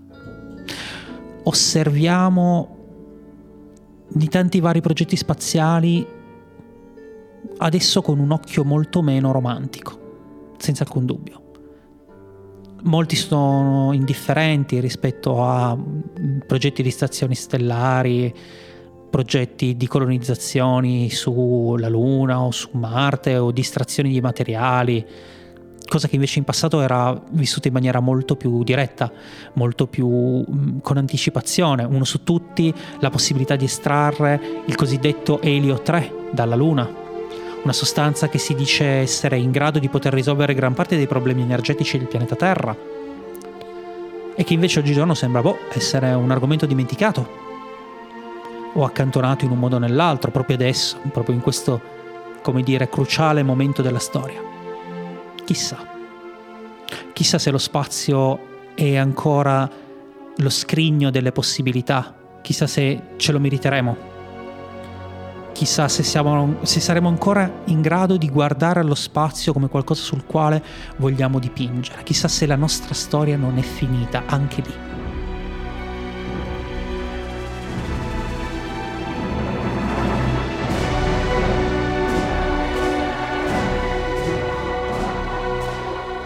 Osserviamo di tanti vari progetti spaziali adesso con un occhio molto meno romantico, senza alcun dubbio. Molti sono indifferenti rispetto a progetti di stazioni stellari, progetti di colonizzazioni sulla Luna o su Marte o distrazioni di materiali, cosa che invece in passato era vissuta in maniera molto più diretta, molto più con anticipazione. Uno su tutti, la possibilità di estrarre il cosiddetto elio tre dalla Luna, una sostanza che si dice essere in grado di poter risolvere gran parte dei problemi energetici del pianeta Terra, e che invece oggigiorno sembra boh, essere un argomento dimenticato o accantonato in un modo o nell'altro, proprio adesso, proprio in questo, come dire, cruciale momento della storia. Chissà. Chissà se lo spazio è ancora lo scrigno delle possibilità, chissà se ce lo meriteremo. Chissà se, siamo, se saremo ancora in grado di guardare allo spazio come qualcosa sul quale vogliamo dipingere. Chissà se la nostra storia non è finita anche lì.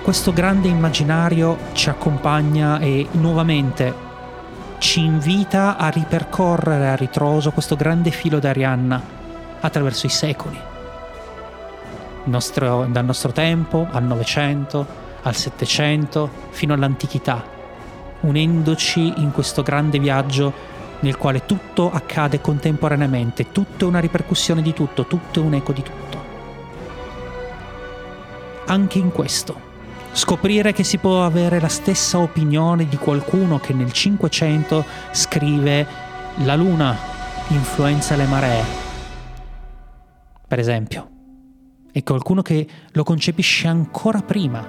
questo grande immaginario ci accompagna e nuovamente ci invita a ripercorrere a ritroso questo grande filo d'Arianna attraverso i secoli. Nostro, dal nostro tempo al Novecento, al Settecento, fino all'antichità, unendoci in questo grande viaggio nel quale tutto accade contemporaneamente, tutto è una ripercussione di tutto, tutto è un eco di tutto. Anche in questo, scoprire che si può avere la stessa opinione di qualcuno che nel Cinquecento scrive la luna influenza le maree, per esempio, e qualcuno che lo concepisce ancora prima,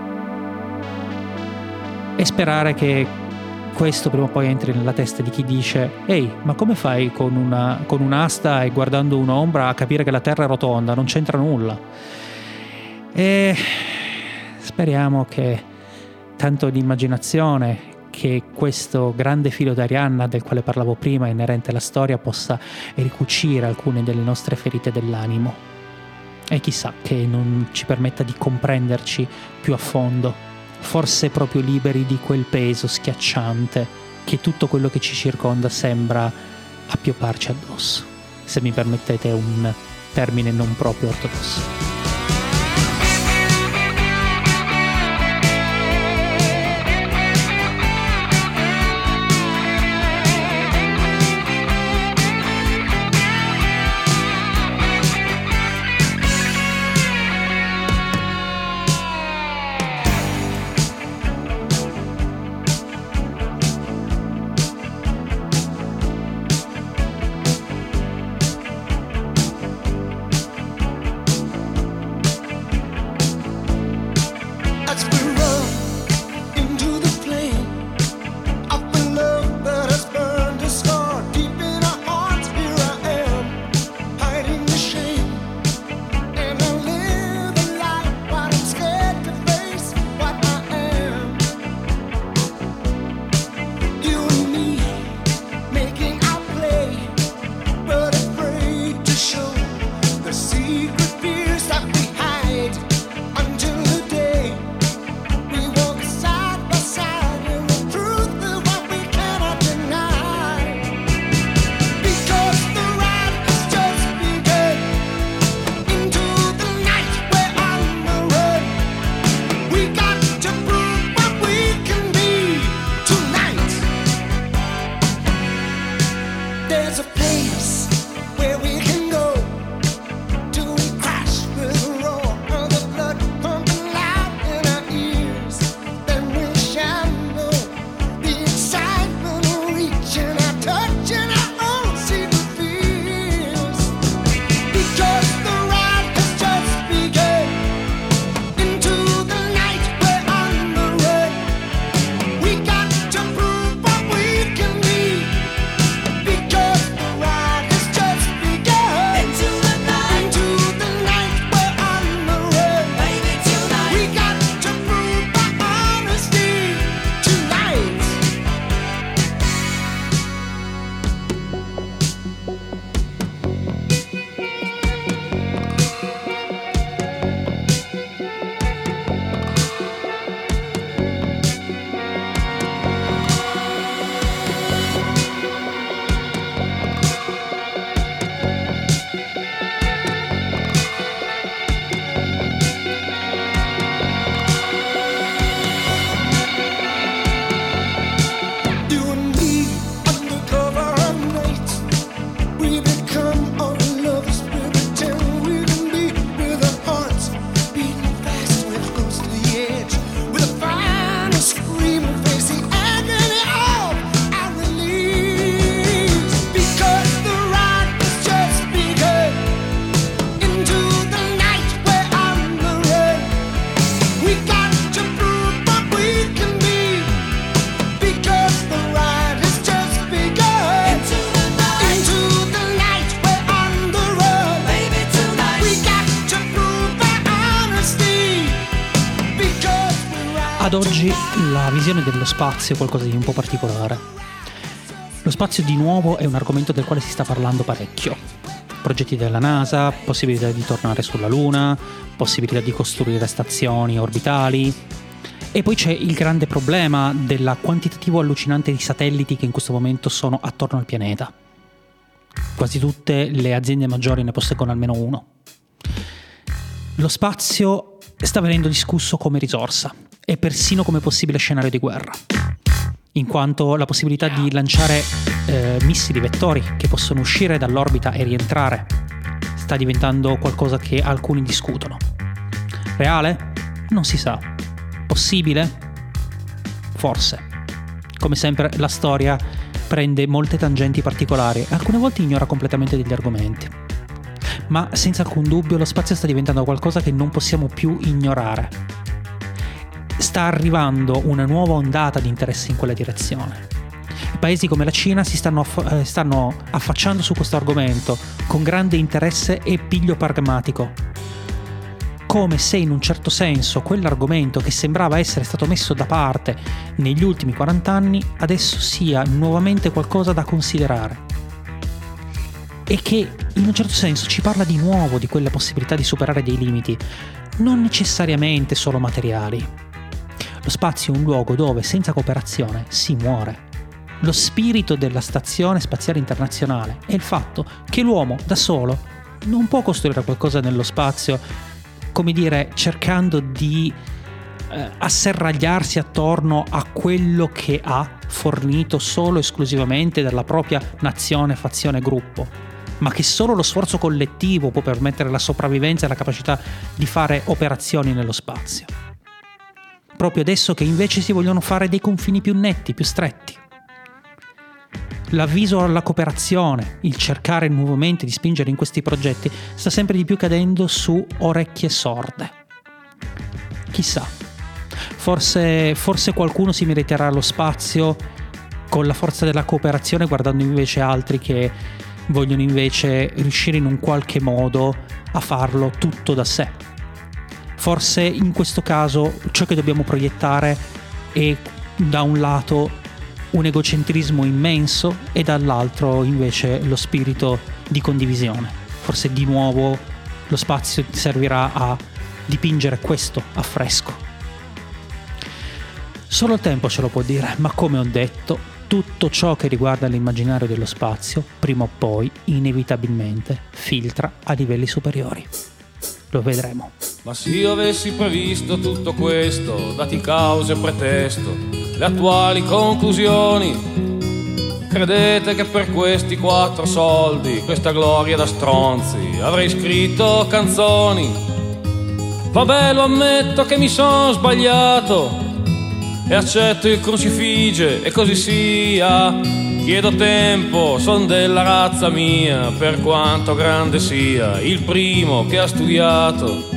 e sperare che questo prima o poi entri nella testa di chi dice: ehi, ma come fai con una con un'asta e guardando un'ombra a capire che la Terra è rotonda? Non c'entra nulla. E speriamo che tanto di immaginazione, che questo grande filo d'Arianna del quale parlavo prima, inerente alla storia, possa ricucire alcune delle nostre ferite dell'animo, e chissà che non ci permetta di comprenderci più a fondo, forse proprio liberi di quel peso schiacciante che tutto quello che ci circonda sembra appiopparci addosso, se mi permettete un termine non proprio ortodosso. Ad oggi la visione dello spazio è qualcosa di un po' particolare. Lo spazio di nuovo è un argomento del quale si sta parlando parecchio. progetti della NASA, possibilità di tornare sulla Luna, possibilità di costruire stazioni orbitali. E poi c'è il grande problema del quantitativo allucinante di satelliti che in questo momento sono attorno al pianeta. Quasi tutte le aziende maggiori ne posseggono almeno uno. Lo spazio sta venendo discusso come risorsa e persino come possibile scenario di guerra, in quanto la possibilità di lanciare eh, missili vettori che possono uscire dall'orbita e rientrare sta diventando qualcosa che alcuni discutono. Reale? Non si sa. Possibile? Forse. Come sempre la storia prende molte tangenti particolari e alcune volte ignora completamente degli argomenti. Ma senza alcun dubbio lo spazio sta diventando qualcosa che non possiamo più ignorare. Sta arrivando una nuova ondata di interesse in quella direzione. Paesi come la Cina si stanno, aff- eh, stanno affacciando su questo argomento con grande interesse e piglio pragmatico, come se in un certo senso quell'argomento che sembrava essere stato messo da parte negli ultimi quaranta anni adesso sia nuovamente qualcosa da considerare e che in un certo senso ci parla di nuovo di quella possibilità di superare dei limiti, non necessariamente solo materiali. Lo spazio è un luogo dove senza cooperazione si muore. Lo spirito della Stazione Spaziale Internazionale è il fatto che l'uomo da solo non può costruire qualcosa nello spazio, come dire, cercando di eh, asserragliarsi attorno a quello che ha fornito solo e esclusivamente dalla propria nazione, fazione, gruppo, ma che solo lo sforzo collettivo può permettere la sopravvivenza e la capacità di fare operazioni nello spazio. Proprio adesso che invece si vogliono fare dei confini più netti, più stretti. L'avviso alla cooperazione, il cercare nuovamente di spingere in questi progetti, sta sempre di più cadendo su orecchie sorde. Chissà, forse, forse qualcuno si meriterà lo spazio con la forza della cooperazione, guardando invece altri che vogliono invece riuscire in un qualche modo a farlo tutto da sé. Forse in questo caso ciò che dobbiamo proiettare è da un lato un egocentrismo immenso e dall'altro invece lo spirito di condivisione. Forse di nuovo lo spazio servirà a dipingere questo a fresco. Solo il tempo ce lo può dire, ma come ho detto, tutto ciò che riguarda l'immaginario dello spazio, prima o poi, inevitabilmente, filtra a livelli superiori. Lo vedremo. Ma se io avessi previsto tutto questo, dati cause e pretesto, le attuali conclusioni, credete che per questi quattro soldi, questa gloria da stronzi, avrei scritto canzoni? Vabbè, lo ammetto che mi sono sbagliato e accetto il crucifige e così sia. Chiedo tempo, son della razza mia, per quanto grande sia, il primo che ha studiato